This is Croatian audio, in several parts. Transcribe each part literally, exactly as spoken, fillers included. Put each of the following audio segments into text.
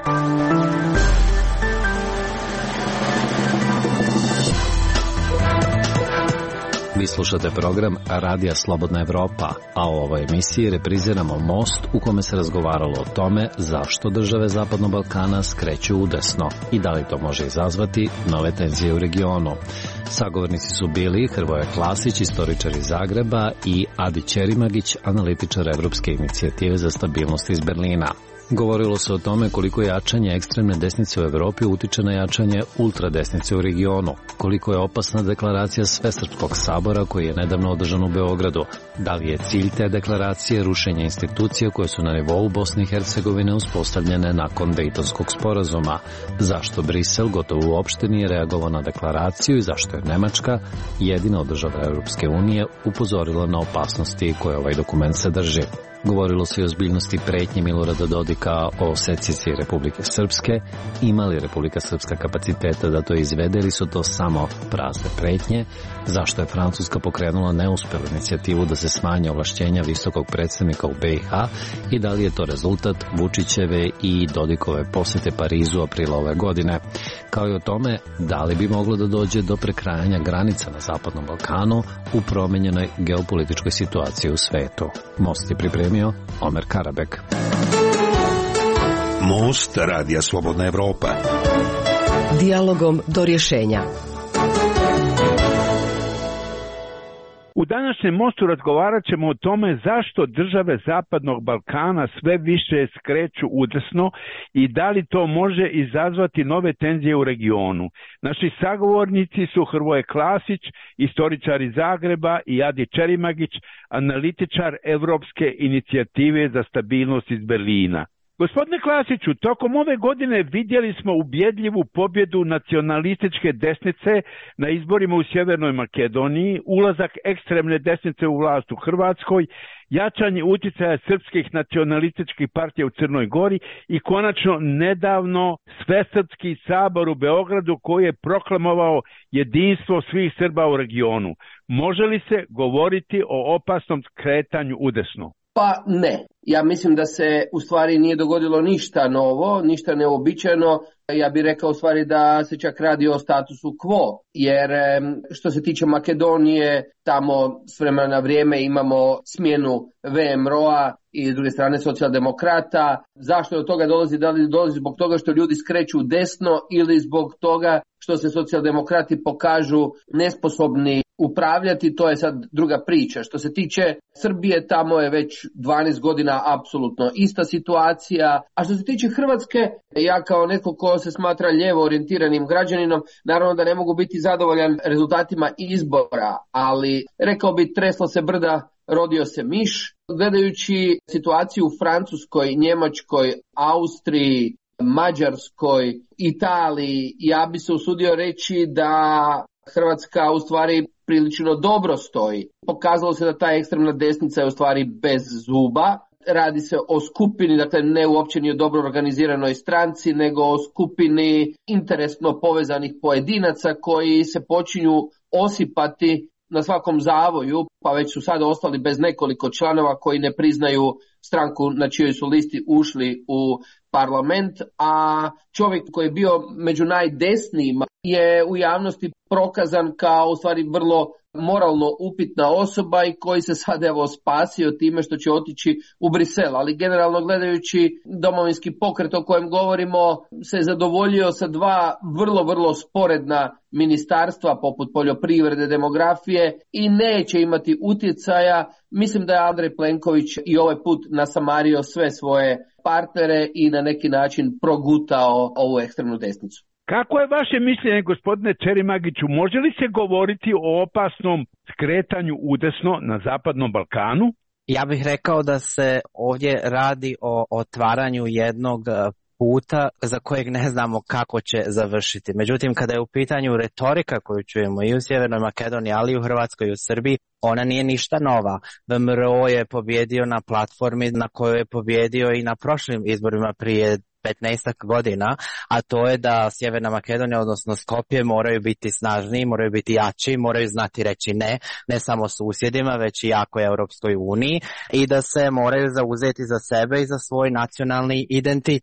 Vi slušate program Radija Slobodna Evropa, a u ovoj emisiji repriziramo Most u kome se razgovaralo o tome zašto države Zapadnog Balkana skreću udesno i da li to može izazvati nove tenzije u regionu. Sagovornici su bili Hrvoje Klasić, istoričar iz Zagreba, i Adi Ćerimagić, analitičar Evropske inicijative za stabilnost iz Berlina. Govorilo se o tome koliko jačanje ekstremne desnice u Evropi utiče na jačanje ultradesnice u regionu, koliko je opasna deklaracija Svesrpskog sabora koji je nedavno održan u Beogradu, da li je cilj te deklaracije rušenje institucija koje su na nivou Bosne i Hercegovine uspostavljene nakon Dejtonskog sporazuma, zašto Brisel gotovo uopšte nije reagovao na deklaraciju i zašto je Nemačka, jedina od država Evropske unije, upozorila na opasnosti koje ovaj dokument sadrži. Govorilo se i o ozbiljnosti pretnje Milorada Dodika o secesiji Republike Srpske, ima li Republika Srpska kapaciteta da to izvede ili su to samo prazne pretnje, zašto je Francuska pokrenula neuspelu inicijativu da se smanje ovlašćenja visokog predstavnika u be i ha i da li je to rezultat Vučićeve i Dodikove posete Parizu aprila ove godine, kao i o tome da li bi moglo da dođe do prekrajanja granica na Zapadnom Balkanu u promenjenoj geopolitičkoj situaciji u svetu. Most je pripremio Omer Karabek. Most Radija Slobodna Evropa. Dijalogom do rješenja. U današnjem Mostu razgovarat ćemo o tome zašto države Zapadnog Balkana sve više skreću udesno i da li to može izazvati nove tenzije u regionu. Naši sagovornici su Hrvoje Klasić, istoričar iz Zagreba, i Adi Ćerimagić, analitičar Evropske inicijative za stabilnost iz Berlina. Gospodine Klasiću, tokom ove godine vidjeli smo ubjedljivu pobjedu nacionalističke desnice na izborima u Sjevernoj Makedoniji, ulazak ekstremne desnice u vlast u Hrvatskoj, jačanje utjecaja srpskih nacionalističkih partija u Crnoj Gori i konačno nedavno Svesrpski sabor u Beogradu koji je proklamovao jedinstvo svih Srba u regionu. Može li se govoriti o opasnom kretanju udesno? Pa ne. Ja mislim da se u stvari nije dogodilo ništa novo, ništa neobičajno. Ja bih rekao u stvari da se čak radi o statusu quo, jer što se tiče Makedonije, tamo s vremena na vrijeme imamo smjenu ve em er o-a i s druge strane socijaldemokrata. Zašto do toga dolazi? Da li dolazi zbog toga što ljudi skreću desno ili zbog toga što se socijaldemokrati pokažu nesposobni upravljati, to je sad druga priča. Što se tiče Srbije, tamo je već dvanaest godina apsolutno ista situacija. A što se tiče Hrvatske, ja kao netko ko se smatra lijevo orijentiranim građaninom, naravno da ne mogu biti zadovoljan rezultatima izbora, ali rekao bi tresla se brda, rodio se miš. Gledajući situaciju u Francuskoj, Njemačkoj, Austriji, Mađarskoj, Italiji, ja bi se usudio reći da Hrvatska u stvari prilično dobro stoji. Pokazalo se da ta ekstremna desnica je u stvari bez zuba. Radi se o skupini, dakle ne uopće ni o dobro organiziranoj stranci, nego o skupini interesno povezanih pojedinaca koji se počinju osipati na svakom zavoju, pa već su sada ostali bez nekoliko članova koji ne priznaju stranku na čijoj su listi ušli u parlament, a čovjek koji je bio među najdesnijima je u javnosti prokazan kao u stvari vrlo moralno upitna osoba i koji se sad evo spasio time što će otići u Brisel. Ali generalno gledajući Domovinski pokret o kojem govorimo se zadovoljio sa dva vrlo, vrlo sporedna ministarstva poput poljoprivrede, demografije i neće imati utjecaja. Mislim da je Andrej Plenković i ovaj put nasamario sve svoje partnere i na neki način progutao ovu ekstremnu desnicu. Kako je vaše mišljenje, gospodine Ćerimagiću, može li se govoriti o opasnom skretanju udesno na Zapadnom Balkanu? Ja bih rekao da se ovdje radi o otvaranju jednog puta za kojeg ne znamo kako će završiti. Međutim, kada je u pitanju retorika koju čujemo i u Sjevernoj Makedoniji, ali i u Hrvatskoj i u Srbiji, ona nije ništa nova. ve em er o je pobjedio na platformi na kojoj je pobjedio i na prošlim izborima prije petnaestak godina, a to je da Sjeverna Makedonija, odnosno Skopje, moraju biti snažniji, moraju biti jači, moraju znati reći ne, ne samo susjedima, već i jakoj Europskoj uniji i da se moraju zauzeti za sebe i za svoj nacionalni identitet.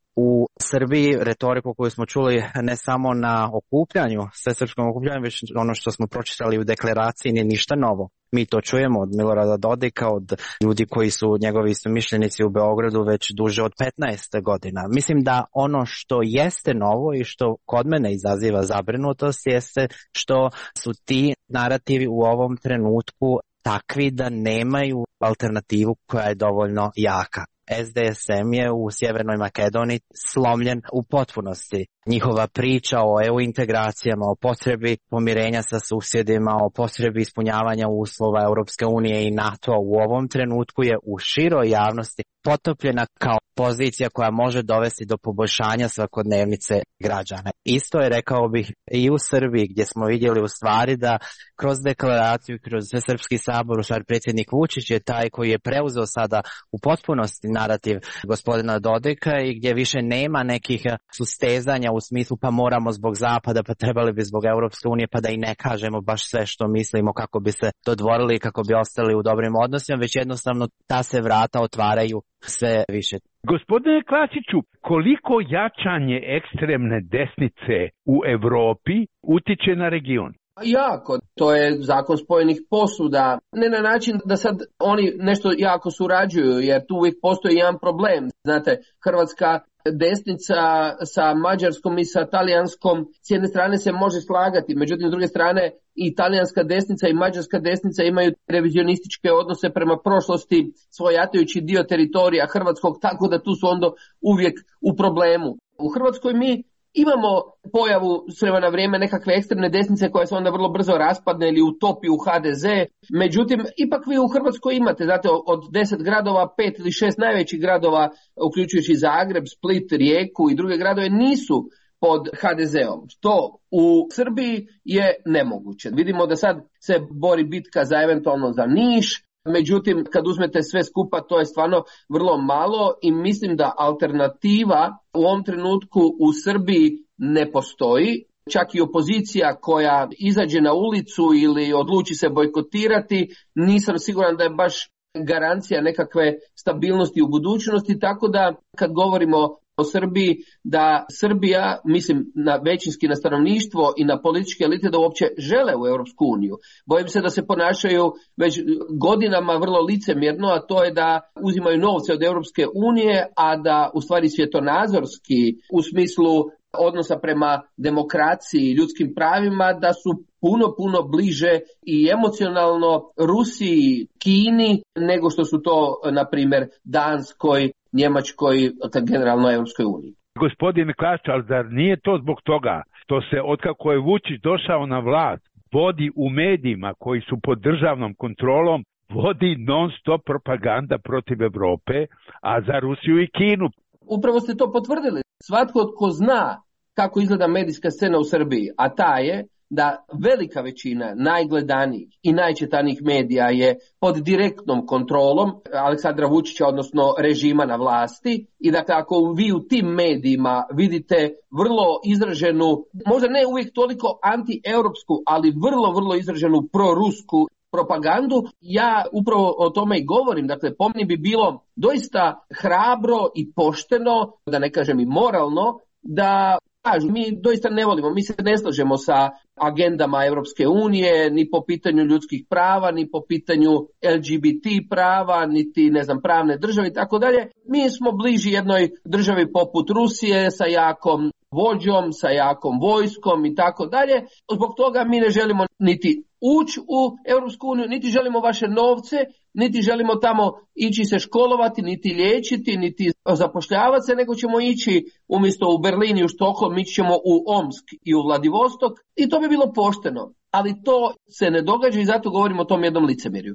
u Srbiji retoriku koju smo čuli ne samo na okupljanju, svesrpskom okupljanju, već ono što smo pročitali u deklaraciji nije ništa novo. Mi to čujemo od Milorada Dodika, od ljudi koji su njegovi istomišljenici u Beogradu već duže od petnaest godina. Mislim da ono što jeste novo i što kod mene izaziva zabrinutost jeste što su ti narativi u ovom trenutku takvi da nemaju alternativu koja je dovoljno jaka. S D S M je u Sjevernoj Makedoniji slomljen u potpunosti. Njihova priča o E U integracijama, o potrebi pomirenja sa susjedima, o potrebi ispunjavanja uslova Europske unije i NATO u ovom trenutku je u široj javnosti potopljena kao pozicija koja može dovesti do poboljšanja svakodnevnice građana. Isto je, rekao bih, i u Srbiji, gdje smo vidjeli u stvari da kroz deklaraciju, kroz Svesrpski sabor, u stvari predsjednik Vučić je taj koji je preuzeo sada u potpunosti narativ gospodina Dodika i gdje više nema nekih sustezanja u smislu pa moramo zbog Zapada, pa trebali bi zbog Europske unije, pa da i ne kažemo baš sve što mislimo kako bi se dodvorili i kako bi ostali u dobrim odnosima, već jednostavno ta se vrata otvaraju sve više. Gospodine Klasiću, koliko jačanje ekstremne desnice u Europi utiče na region? Jako, to je zakon spojenih posuda, ne na način da sad oni nešto jako surađuju, jer tu uvijek postoji jedan problem. Znate, hrvatska desnica sa mađarskom i sa talijanskom s jedne strane se može slagati, međutim s druge strane i talijanska desnica i mađarska desnica imaju revizionističke odnose prema prošlosti, svojatajući dio teritorija hrvatskog, tako da tu su onda uvijek u problemu. U Hrvatskoj mi imamo pojavu s vremena na vrijeme nekakve ekstremne desnice koja se onda vrlo brzo raspadne ili utopi u H D Z. Međutim, ipak vi u Hrvatskoj imate, znate, od deset gradova, pet ili šest najvećih gradova, uključujući Zagreb, Split, Rijeku i druge gradove, nisu pod H D Z-om. Što u Srbiji je nemoguće. Vidimo da sad se bori bitka za eventualno za Niš, međutim, kad uzmete sve skupa, to je stvarno vrlo malo i mislim da alternativa u ovom trenutku u Srbiji ne postoji. Čak i opozicija koja izađe na ulicu ili odluči se bojkotirati, nisam siguran da je baš garancija nekakve stabilnosti u budućnosti, tako da kad govorimo o Srbiji, da Srbija, mislim na većinski na stanovništvo i na političke elite, da uopće žele u Europsku uniju. Bojim se da se ponašaju već godinama vrlo licemjerno, a to je da uzimaju novce od Europske unije, a da u stvari svjetonazorski u smislu odnosa prema demokraciji i ljudskim pravima, da su puno, puno bliže i emocionalno Rusiji, Kini, nego što su to, na primjer, Danskoj, Njemačkoj, generalno Europskoj uniji. Gospodine Klasić, ali zar nije to zbog toga što se, otkako je Vučić došao na vlast, vodi u medijima koji su pod državnom kontrolom, vodi non stop propaganda protiv Europe, a za Rusiju i Kinu? Upravo ste to potvrdili. Svatko tko zna kako izgleda medijska scena u Srbiji, a ta je da velika većina najgledanijih i najčitanijih medija je pod direktnom kontrolom Aleksandra Vučića, odnosno režima na vlasti, i dakle ako vi u tim medijima vidite vrlo izraženu, možda ne uvijek toliko antieuropsku, ali vrlo, vrlo izraženu prorusku propagandu, ja upravo o tome i govorim. Dakle, po meni bi bilo doista hrabro i pošteno, da ne kažem i moralno, da kažu, mi doista ne volimo, mi se ne slažemo sa agendama Europske unije, ni po pitanju ljudskih prava, ni po pitanju L G B T prava, niti, ne znam, pravne države i tako dalje. Mi smo bliži jednoj državi poput Rusije sa jakom vođom, sa jakom vojskom i tako dalje. Zbog toga mi ne želimo niti ući u Europsku uniju, niti želimo vaše novce, niti želimo tamo ići se školovati, niti liječiti, niti zapošljavati se, nego ćemo ići umjesto u Berlin i u Štokholm, ići ćemo u Omsk i u Vladivostok i to bi bilo pošteno. Ali to se ne događa i zato govorimo o tom jednom licemjerju.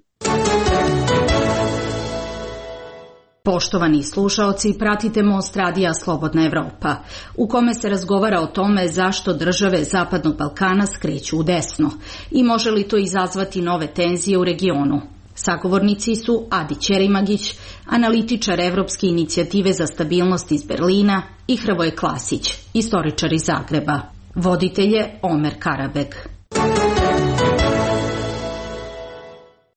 Poštovani slušaoci, pratite Most radija Slobodna Evropa, u kome se razgovara o tome zašto države Zapadnog Balkana skreću u desno i može li to izazvati nove tenzije u regionu. Sagovornici su Adi Ćerimagić, analitičar Evropske inicijative za stabilnost iz Berlina, i Hrvoje Klasić, istoričar iz Zagreba. Voditelj je Omer Karabek.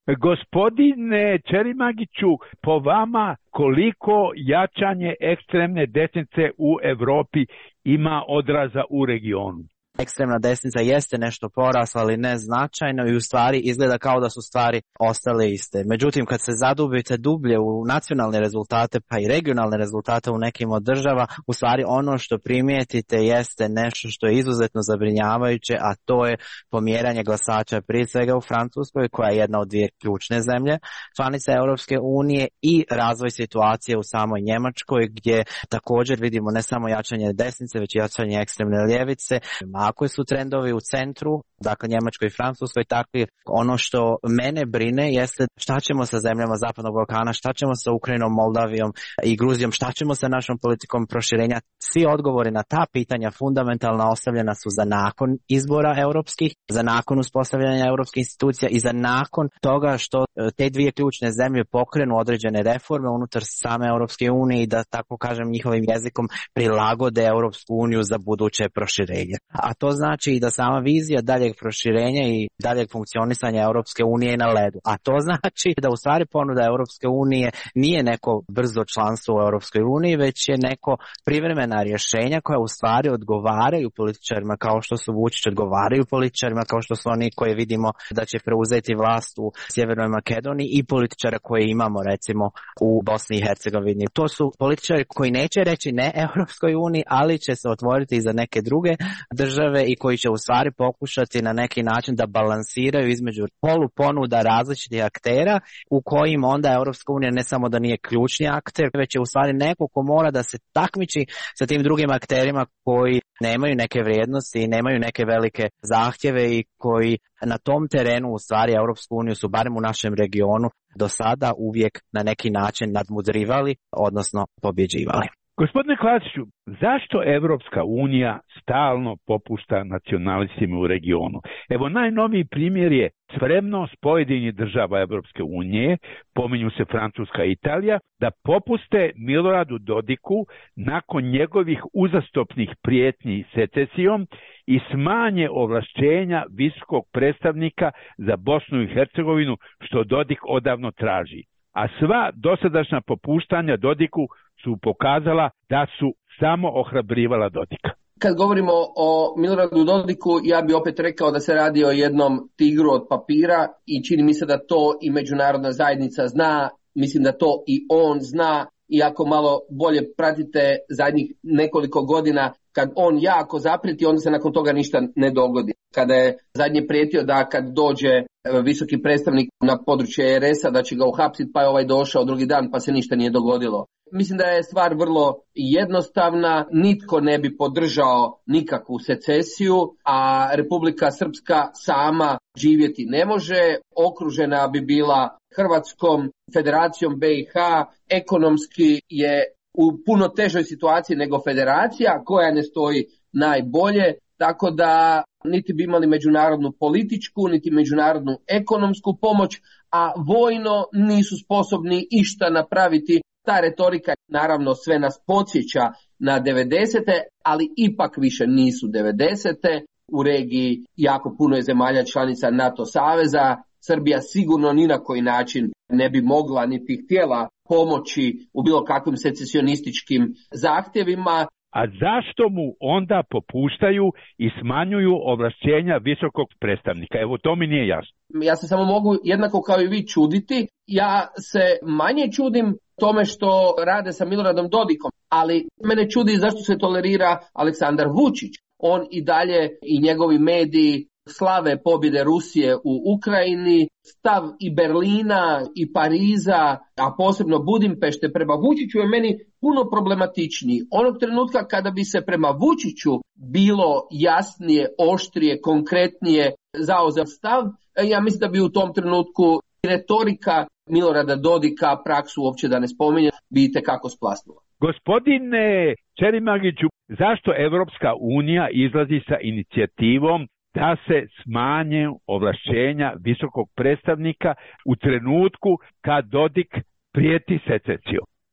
Gospodine Čerimagiću, po vama koliko jačanje ekstremne desnice u Europi ima odraza u regionu? Ekstremna desnica jeste nešto porasla, ali ne značajno i u stvari izgleda kao da su stvari ostale iste. Međutim, kad se zadubite dublje u nacionalne rezultate pa i regionalne rezultate u nekim od država, u stvari ono što primijetite jeste nešto što je izuzetno zabrinjavajuće, a to je pomjeranje glasača prije svega u Francuskoj, koja je jedna od dvije ključne zemlje članice Europske unije, i razvoj situacije u samoj Njemačkoj, gdje također vidimo ne samo jačanje desnice, već i jačanje ekstremne ljevice. Ako su trendovi u centru, dakle Njemačkoj i Francuskoj, takvi, ono što mene brine jeste šta ćemo sa zemljama Zapadnog Balkana, šta ćemo sa Ukrajinom, Moldavijom i Gruzijom, šta ćemo sa našom politikom proširenja. Svi odgovori na ta pitanja fundamentalno ostavljena su za nakon izbora europskih, za nakon uspostavljanja europskih institucija i za nakon toga što te dvije ključne zemlje pokrenu određene reforme unutar same Europske unije i da, tako kažem njihovim jezikom, prilagode Europsku uniju za buduće proširenje. A to znači i da sama vizija daljeg proširenja i daljeg funkcionisanja Europske unije je na ledu. A to znači da u stvari ponuda Europske unije nije neko brzo članstvo u Europskoj uniji, već je neko privremena rješenja koja u stvari odgovaraju političarima kao što su Vučić, odgovaraju političarima kao što su oni koje vidimo da će preuzeti vlast u Sjevernoj Makedoniji i političara koje imamo recimo u Bosni i Hercegovini. To su političari koji neće reći ne Europskoj uniji, ali će se otvoriti i za neke druge države i koji će u stvari pokušati na neki način da balansiraju između poluponuda različitih aktera u kojim onda Europska unija ne samo da nije ključni akter, već je u stvari neko ko mora da se takmiči sa tim drugim akterima koji nemaju neke vrijednosti i nemaju neke velike zahtjeve i koji na tom terenu u stvari Europsku uniju su barem u našem regionu do sada uvijek na neki način nadmudrivali, odnosno pobjeđivali. Gospodine Klasiću, zašto Evropska unija stalno popušta nacionalistima u regionu? Evo, najnoviji primjer je spremnost pojedinih država Evropske unije, pominju se Francuska i Italija, da popuste Miloradu Dodiku nakon njegovih uzastopnih prijetnji secesijom i smanje ovlašćenja visokog predstavnika za Bosnu i Hercegovinu, što Dodik odavno traži. A sva dosadašnja popuštanja Dodiku su pokazala da su samo ohrabrivala Dodika. Kad govorimo o Miloradu Dodiku, ja bi opet rekao da se radi o jednom tigru od papira i čini mi se da to i međunarodna zajednica zna, mislim da to i on zna, i ako malo bolje pratite zadnjih nekoliko godina, kad on jako zaprijeti, onda se nakon toga ništa ne dogodi. Kada je zadnje prijetio da kad dođe visoki predstavnik na područje er es a da će ga uhapsiti, pa je ovaj došao drugi dan pa se ništa nije dogodilo. Mislim da je stvar vrlo jednostavna, nitko ne bi podržao nikakvu secesiju, a Republika Srpska sama živjeti ne može, okružena bi bila Hrvatskom, Federacijom be i ha, ekonomski je u puno težoj situaciji nego federacija koja ne stoji najbolje, tako da niti bi imali međunarodnu političku, niti međunarodnu ekonomsku pomoć, a vojno nisu sposobni išta napraviti. Ta retorika naravno sve nas podsjeća na devedesete, ali ipak više nisu devedesete. U regiji jako puno je zemalja članica NATO saveza. Srbija sigurno ni na koji način ne bi mogla niti htjela pomoći u bilo kakvim secesionističkim zahtjevima. A zašto mu onda popuštaju i smanjuju ovlašćenja visokog predstavnika? Evo, to mi nije jasno. Ja se samo mogu jednako kao i vi čuditi. Ja se manje čudim tome što rade sa Miloradom Dodikom, ali mene čudi zašto se tolerira Aleksandar Vučić. On i dalje i njegovi mediji slave pobjede Rusije u Ukrajini, stav i Berlina i Pariza, a posebno Budimpešte prema Vučiću je meni puno problematičniji. Onog trenutka kada bi se prema Vučiću bilo jasnije, oštrije, konkretnije zauzeo stav, ja mislim da bi u tom trenutku retorika Milorada Dodika, praksu uopće da ne spominje, bi itekako splasnula. Gospodine Čerimagiću, zašto Evropska unija izlazi sa inicijativom da se smanje ovlašćenja visokog predstavnika u trenutku kad Dodik prijeti secesijom?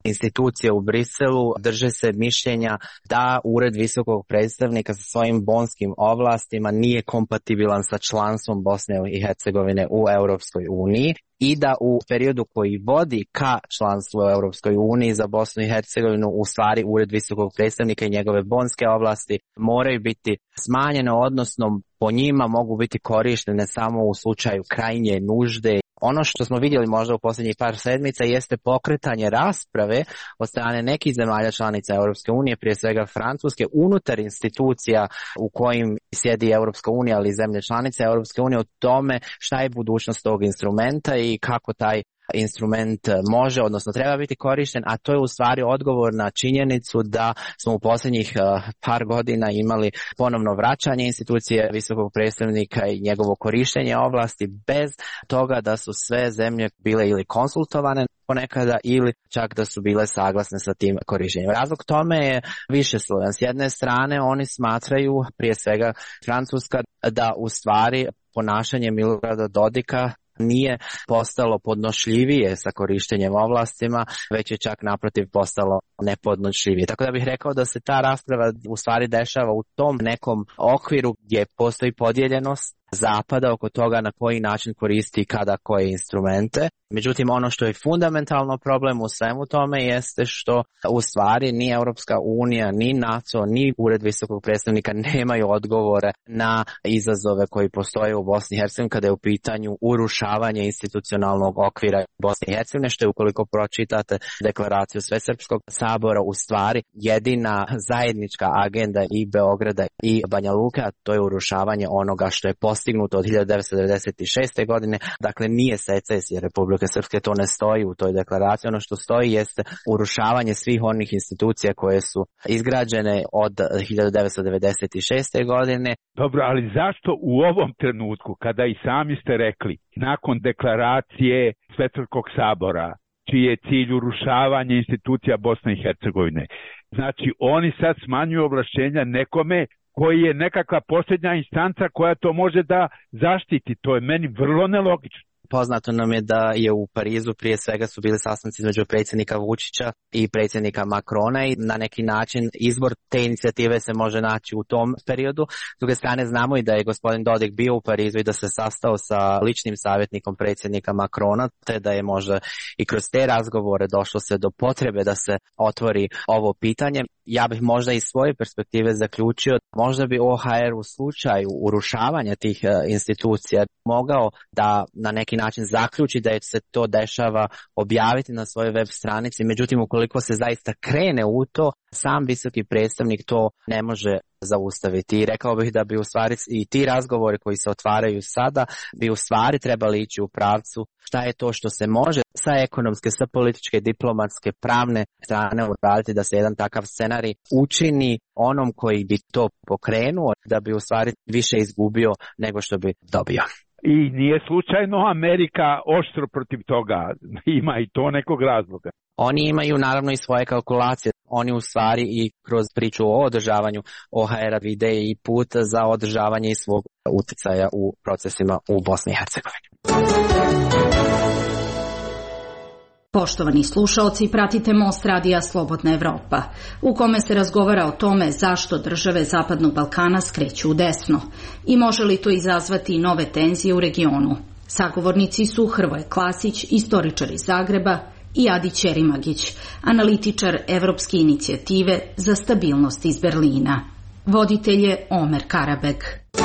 institucije u Briselu drže se mišljenja da Ured visokog predstavnika sa svojim bonskim ovlastima nije kompatibilan sa članstvom Bosne i Hercegovine u Europskoj uniji i da u periodu koji vodi ka članstvu u Europskoj uniji za Bosnu i Hercegovinu u stvari Ured visokog predstavnika i njegove bonske ovlasti moraju biti smanjene, odnosno po njima mogu biti korištene samo u slučaju krajnje nužde. Ono što smo vidjeli možda u posljednjih par sedmica jeste pokretanje rasprave od strane nekih zemalja članica Europske unije, prije svega Francuske, unutar institucija u kojim sjedi Europska unija, ali i zemlje članice Europske unije, o tome šta je budućnost tog instrumenta i kako taj instrument može, odnosno treba biti korišten, a to je u stvari odgovor na činjenicu da smo u posljednjih par godina imali ponovno vraćanje institucije visokog predstavnika i njegovo korištenje ovlasti bez toga da su sve zemlje bile ili konsultovane ponekada ili čak da su bile saglasne sa tim korištenjem. Razlog tome je višeslojan. S jedne strane oni smatraju, prije svega Francuska, da u stvari ponašanje Milorada Dodika nije postalo podnošljivije sa korištenjem ovlastima, već je čak naprotiv postalo nepodnošljivije. Tako da bih rekao da se ta rasprava u stvari dešava u tom nekom okviru gdje postoji podijeljenost Zapada oko toga na koji način koristi i kada koje instrumente. Međutim, ono što je fundamentalno problem u svemu tome jeste što u stvari ni Europska unija, ni NATO, ni Ured visokog predstavnika nemaju odgovore na izazove koji postoje u Bosni i Hercegovini kada je u pitanju urušavanje institucionalnog okvira Bosne i Hercegovine, što je ukoliko pročitate deklaraciju Svesrpskog sabora u stvari jedina zajednička agenda i Beograda i Banja Luke, a to je urušavanje onoga što je postignuto od hiljadu devetsto devedeset šeste. godine, dakle nije secesija Republike Srpske, to ne stoji u toj deklaraciji. Ono što stoji jeste urušavanje svih onih institucija koje su izgrađene od hiljadu devetsto devedeset šeste. godine. Dobro, ali zašto u ovom trenutku, kada i sami ste rekli, nakon deklaracije Svesrpskog sabora, čiji je cilj urušavanje institucija Bosne i Hercegovine, znači oni sad smanjuju ovlašćenja nekome koji je nekakva posljednja instanca koja to može da zaštiti. To je meni vrlo nelogično. Poznato nam je da je u Parizu prije svega su bili sastanci između predsjednika Vučića i predsjednika Makrona i na neki način izbor te inicijative se može naći u tom periodu. S druge strane znamo i da je gospodin Dodik bio u Parizu i da se sastao sa ličnim savjetnikom predsjednika Makrona, te da je možda i kroz te razgovore došlo se do potrebe da se otvori ovo pitanje. Ja bih možda iz svoje perspektive zaključio, možda bi O H R u slučaju urušavanja tih institucija mogao da na neki način zaključi da se to dešava objaviti na svojoj web stranici, međutim ukoliko se zaista krene u to, sam visoki predstavnik to ne može zaustaviti. I rekao bih da bi u stvari i ti razgovori koji se otvaraju sada bi u stvari trebali ići u pravcu šta je to što se može sa ekonomske, sa političke, diplomatske, pravne strane uraditi da se jedan takav scenarij učini onom koji bi to pokrenuo, da bi u stvari više izgubio nego što bi dobio. I nije slučajno Amerika oštro protiv toga, ima i to nekog razloga. Oni imaju naravno i svoje kalkulacije. Oni u stvari i kroz priču o održavanju O H R-a vide i put za održavanje i svog utjecaja u procesima u Bosni i Hercegovini. Poštovani slušaoci, pratite Most radija Slobodna Evropa, u kome se razgovara o tome zašto države Zapadnog Balkana skreću u desno i može li to izazvati nove tenzije u regionu. Sagovornici su Hrvoje Klasić, istoričar iz Zagreba, i Adi Ćerimagić, analitičar Evropske inicijative za stabilnost iz Berlina. Voditelj je Omer Karabeg.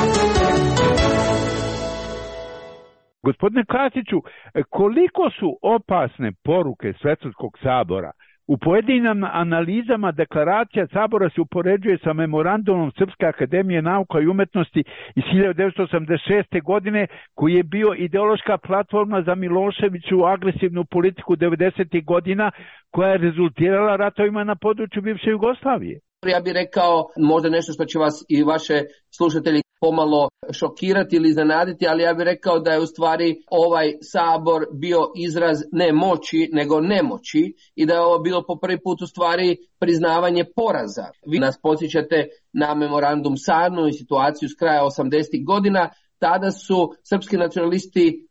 Gospodine Klasiću, koliko su opasne poruke Svesrpskog sabora? U pojedinim analizama deklaracija sabora se upoređuje sa memorandumom Srpske akademije nauka i umetnosti iz hiljadu devetsto osamdeset šeste. godine, koji je bio ideološka platforma za Miloševiću agresivnu politiku devedesetih godina, koja je rezultirala ratovima na području bivše Jugoslavije. Ja bih rekao možda nešto što će vas i vaše slušatelji pomalo šokirati ili iznenaditi, ali ja bih rekao da je u stvari ovaj sabor bio izraz ne moći nego nemoći i da je ovo bilo po prvi put u stvari priznavanje poraza. Vi nas podsjećate na memorandum Sarnu i situaciju s kraja osamdesetih godina. Tada su srpski nacionalisti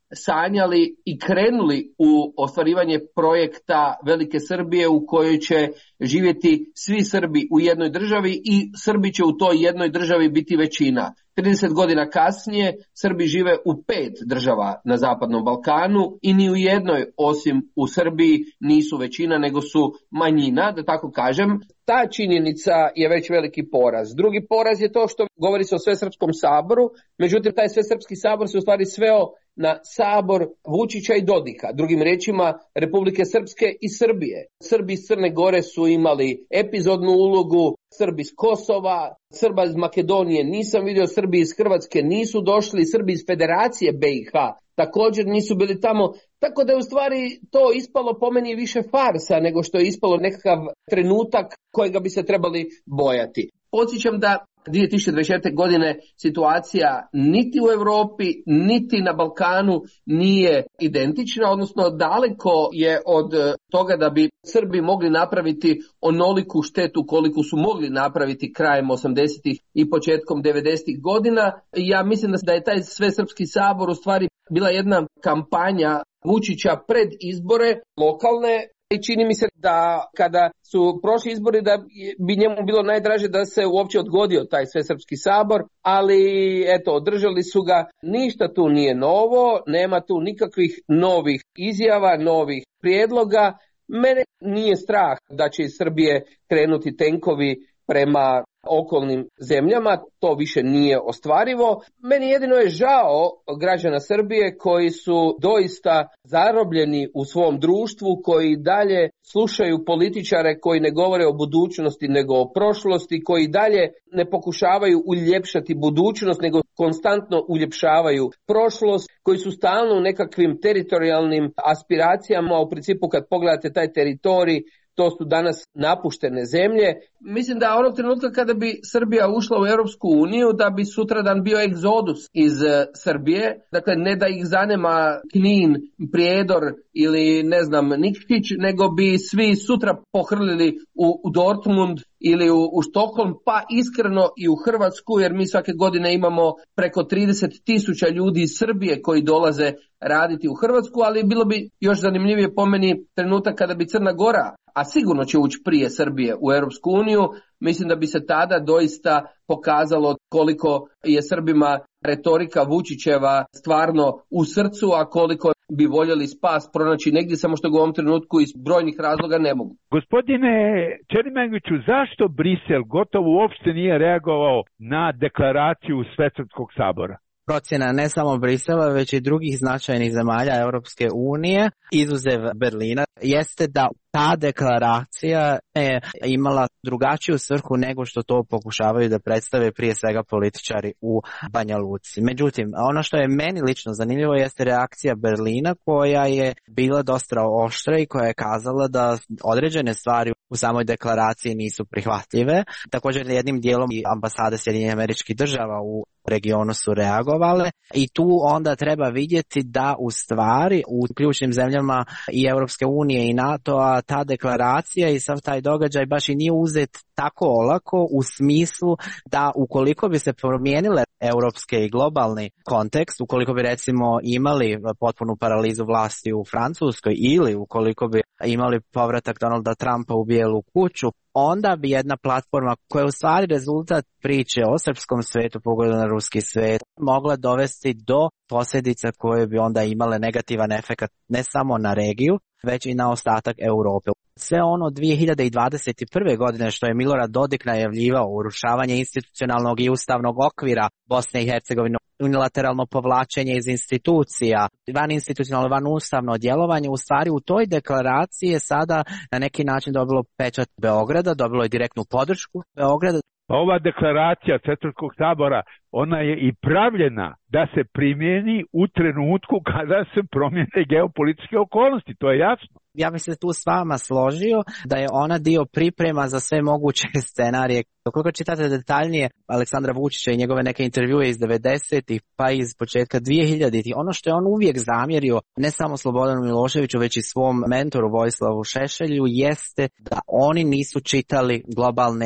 sanjali i krenuli u ostvarivanje projekta Velike Srbije u kojoj će živjeti svi Srbi u jednoj državi i Srbi će u toj jednoj državi biti većina. trideset godina kasnije Srbi žive u pet država na Zapadnom Balkanu i ni u jednoj osim u Srbiji nisu većina nego su manjina, da tako kažem. Ta činjenica je već veliki poraz. Drugi poraz je to što govori se o Svesrpskom saboru, međutim taj Svesrpski sabor se u stvari sveo na sabor Vučića i Dodika, drugim riječima Republike Srpske i Srbije. Srbi iz Crne Gore su imali epizodnu ulogu, Srbi iz Kosova, Srba iz Makedonije nisam vidio, Srbi iz Hrvatske nisu došli, Srbi iz Federacije B i H također nisu bili tamo, tako da je u stvari to ispalo po meni više farsa nego što je ispalo nekakav trenutak kojega bi se trebali bojati. Podsjećam da dvije tisuće dvadeset četvrte. godine situacija niti u Europi, niti na Balkanu nije identična, odnosno daleko je od toga da bi Srbi mogli napraviti onoliku štetu koliko su mogli napraviti krajem osamdesetih i početkom devedesetih godina. Ja mislim da je taj Svesrpski sabor u stvari bila jedna kampanja Vučića pred izbore lokalne. I čini mi se da kada su prošli izbori da bi njemu bilo najdraže da se uopće odgodio taj Svesrpski sabor, ali eto, održali su ga. Ništa tu nije novo, nema tu nikakvih novih izjava, novih prijedloga. Mene nije strah da će iz Srbije krenuti tenkovi prema okolnim zemljama, to više nije ostvarivo. Meni jedino je žao građana Srbije koji su doista zarobljeni u svom društvu, koji dalje slušaju političare koji ne govore o budućnosti nego o prošlosti, koji dalje ne pokušavaju uljepšati budućnost nego konstantno uljepšavaju prošlost, koji su stalno u nekakvim teritorijalnim aspiracijama. U principu kad pogledate taj teritorij, to su danas napuštene zemlje. Mislim da onog trenutka kada bi Srbija ušla u Europsku uniju, da bi sutradan bio egzodus iz Srbije. Dakle, ne da ih zanima Knin, Prijedor ili ne znam Nikšić, nego bi svi sutra pohrlili u, u Dortmund ili u, u Štokholm, pa iskreno i u Hrvatsku, jer mi svake godine imamo preko trideset tisuća ljudi iz Srbije koji dolaze raditi u Hrvatsku, ali bilo bi još zanimljivije po meni trenutak kada bi Crna Gora, a sigurno će ući prije Srbije u Europsku uniju, mislim da bi se tada doista pokazalo koliko je Srbima retorika Vučićeva stvarno u srcu, a koliko bi voljeli spas pronaći negdje, samo što ga u ovom trenutku iz brojnih razloga ne mogu. Gospodine Čerimenkoviću, zašto Brisel gotovo uopšte nije reagovao na deklaraciju Svesrpskog sabora? Procjena ne samo Brisela, već i drugih značajnih zemalja Europske unije, izuzev Berlina, jeste da ta deklaracija je imala drugačiju svrhu nego što to pokušavaju da predstave prije svega političari u Banja Luci. Međutim, ono što je meni lično zanimljivo jeste reakcija Berlina, koja je bila dosta oštra i koja je kazala da određene stvari u samoj deklaraciji nisu prihvatljive. Također jednim dijelom i ambasade Sjedinjenih Američkih Država u regionu su reagovale i tu onda treba vidjeti da u stvari u ključnim zemljama i Europske unije i NATO-a ta deklaracija i sav taj događaj baš i nije uzet tako olako, u smislu da ukoliko bi se promijenile europske i globalni kontekst, ukoliko bi recimo imali potpunu paralizu vlasti u Francuskoj ili ukoliko bi imali povratak Donalda Trumpa u Bijelu kuću, onda bi jedna platforma koja je u stvari rezultat priče o srpskom svetu, pogodu na ruski svet, mogla dovesti do posljedica koje bi onda imale negativan efekt ne samo na regiju, već i na ostatak Europe. Sve ono dvije hiljade dvadeset prve. godine što je Milorad Dodik najavljivao, urušavanje institucionalnog i ustavnog okvira Bosne i Hercegovine, unilateralno povlačenje iz institucija, van institucionalno, van ustavno djelovanje, u stvari u toj deklaraciji je sada na neki način dobilo pečat Beograda, dobilo je direktnu podršku Beograda. Pa ova deklaracija Svesrpskog sabora, ona je i pravljena da se primjeni u trenutku kada se promijene geopolitičke okolnosti, to je jasno. Ja bih se tu s vama složio da je ona dio priprema za sve moguće scenarije. Ukoliko čitate detaljnije Aleksandra Vučića i njegove neke intervjue iz devedesetih pa iz početka dvije hiljaditih, ono što je on uvijek zamjerio ne samo Slobodanu Miloševiću već i svom mentoru Vojislavu Šešelju jeste da oni nisu čitali globalne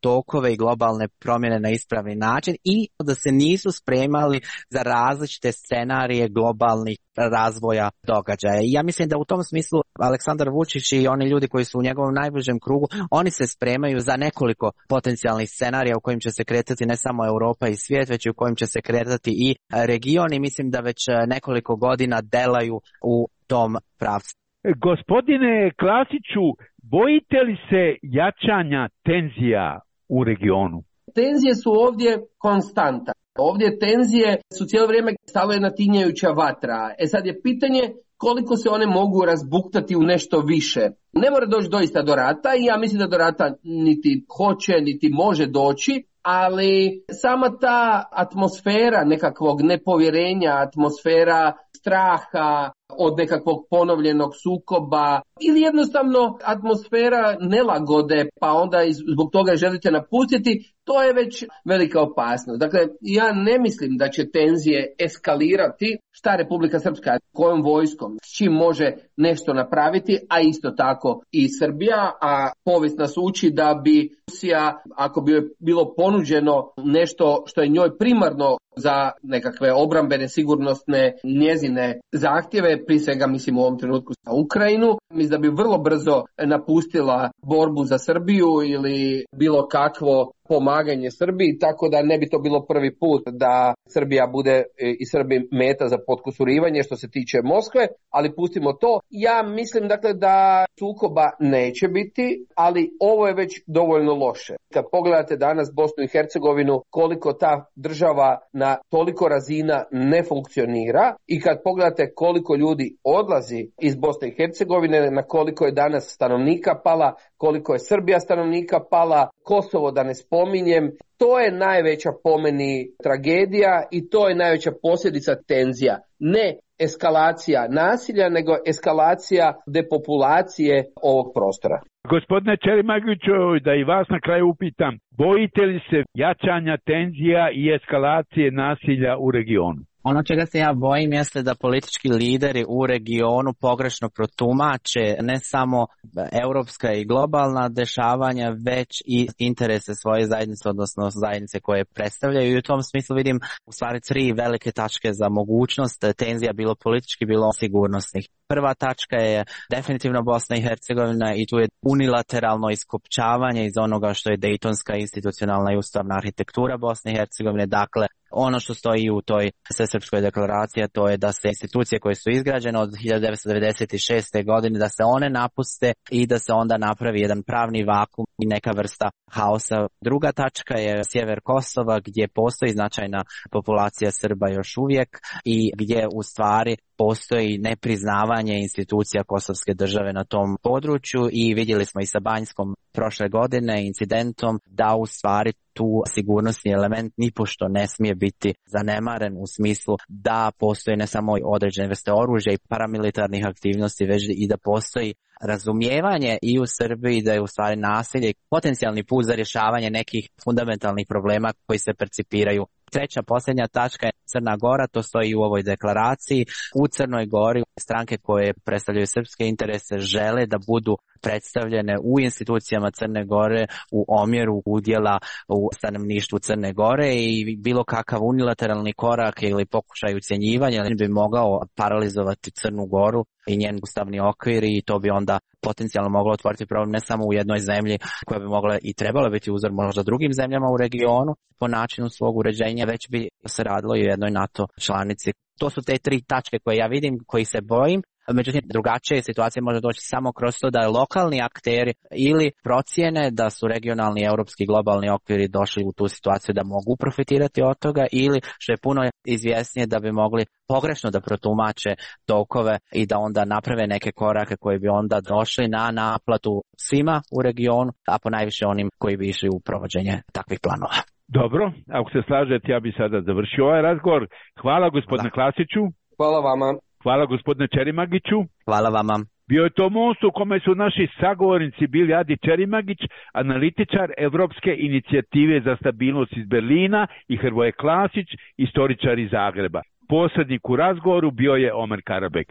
tokove i globalne promjene na ispravni način i da se nisu spremali za različite scenarije globalnih razvoja događaja. I ja mislim da u tom smislu Aleksandar Vučić i oni ljudi koji su u njegovom najbližem krugu, oni se spremaju za nekoliko potencijalnih scenarija u kojim će se kretati ne samo Europa i svijet, već i u kojim će se kretati i region i mislim da već nekoliko godina delaju u tom pravcu. Gospodine Klasiću, bojite li se jačanja tenzija u regionu? Tenzije su ovdje konstanta. Ovdje tenzije su cijelo vrijeme stalo jedna tinjajuća vatra. E sad je pitanje koliko se one mogu razbuktati u nešto više. Ne mora doći doista do rata i ja mislim da do rata niti hoće, niti može doći, ali sama ta atmosfera nekakvog nepovjerenja, atmosfera straha od nekakvog ponovljenog sukoba ili jednostavno atmosfera nelagode pa onda zbog toga želite napustiti, to je već velika opasnost. Dakle, ja ne mislim da će tenzije eskalirati. Šta Republika Srpska, kojom vojskom, s čim može nešto napraviti, a isto tako i Srbija, a povijest nas uči da bi Rusija, ako bi bilo ponuđeno nešto što je njoj primarno za nekakve obrambene, sigurnosne njezine zahtjeve, prije svega mislim u ovom trenutku za Ukrajinu, mislim da bi vrlo brzo napustila borbu za Srbiju ili bilo kakvo pomaganje Srbiji, tako da ne bi to bilo prvi put da Srbija bude i Srbi meta za potkusurivanje što se tiče Moskve, ali pustimo to. Ja mislim dakle da sukoba neće biti, ali ovo je već dovoljno loše. Kad pogledate danas Bosnu i Hercegovinu, koliko ta država na toliko razina ne funkcionira i kad pogledate koliko ljudi odlazi iz Bosne i Hercegovine, na koliko je danas stanovnika pala, koliko je Srbija stanovnika pala, Kosovo da ne spominjem, to je najveća po meni tragedija i to je najveća posljedica tenzija. Ne eskalacija nasilja, nego eskalacija depopulacije ovog prostora. Gospodine Čerimagiću, da i vas na kraju upitam, bojite li se jačanja tenzija i eskalacije nasilja u regionu? Ono čega se ja bojim jeste da politički lideri u regionu pogrešno protumače ne samo europska i globalna dešavanja, već i interese svoje zajednice, odnosno zajednice koje predstavljaju. I u tom smislu vidim u stvari tri velike tačke za mogućnost tenzija, bilo politički, bilo sigurnosnih. Prva tačka je definitivno Bosna i Hercegovina i tu je unilateralno iskopčavanje iz onoga što je dejtonska institucionalna i ustavna arhitektura Bosne i Hercegovine. Dakle, ono što stoji u toj Svesrpskoj deklaraciji, to je da se institucije koje su izgrađene od hiljadu devetsto devedeset šeste. godine, da se one napuste i da se onda napravi jedan pravni vakuum i neka vrsta haosa. Druga tačka je sjever Kosova gdje postoji značajna populacija Srba još uvijek i gdje u stvari postoji nepriznavanje institucija kosovske države na tom području i vidjeli smo i sa Banjskom prošle godine incidentom da u stvari tu sigurnosni element nipošto ne smije biti zanemaren u smislu da postoji ne samo određene vrste oružja i paramilitarnih aktivnosti, već i da postoji razumijevanje i u Srbiji da je u stvari nasilje potencijalni put za rješavanje nekih fundamentalnih problema koji se percipiraju. Treća, posljednja tačka je Crna Gora, to stoji u ovoj deklaraciji. U Crnoj Gori stranke koje predstavljaju srpske interese žele da budu predstavljene u institucijama Crne Gore u omjeru udjela u stanovništvu Crne Gore i bilo kakav unilateralni korak ili pokušaj ucjenjivanja bi mogao paralizovati Crnu Goru i njen ustavni okvir i to bi onda potencijalno moglo otvoriti problem ne samo u jednoj zemlji koja bi mogla i trebala biti uzor možda drugim zemljama u regionu po načinu svog uređenja, već bi se radilo i u jednoj NATO članici. To su te tri tačke koje ja vidim, koji se bojim. Međutim, drugačije situacije može doći samo kroz to da lokalni akteri ili procjene da su regionalni, europski, globalni okviri došli u tu situaciju da mogu profitirati od toga ili što je puno izvjesnije da bi mogli pogrešno da protumače tokove i da onda naprave neke korake koji bi onda došli na naplatu svima u regionu, a po najviše onim koji bi išli u provođenje takvih planova. Dobro, ako se slažete, ja bi sada završio ovaj razgovor. Hvala gospodine Klasiću. Hvala vama. Hvala gospodine Čerimagiću. Hvala vama. Bio je to most u kome su naši sagovornici bili Adi Čerimagić, analitičar Evropske inicijative za stabilnost iz Berlina i Hrvoje Klasić, istoričar iz Zagreba. Posrednik u razgovoru bio je Omer Karabek.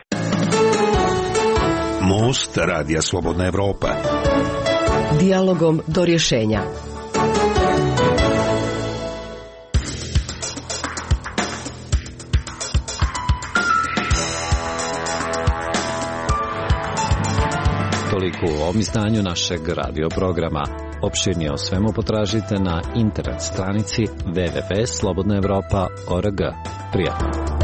Most Radija Slobodna Evropa. Dijalogom do rješenja. toliko u ovom izdanju našeg radio programa. Opširnije o svemu potražite na internet stranici w w w tačka slobodna evropa tačka org. Prijatno!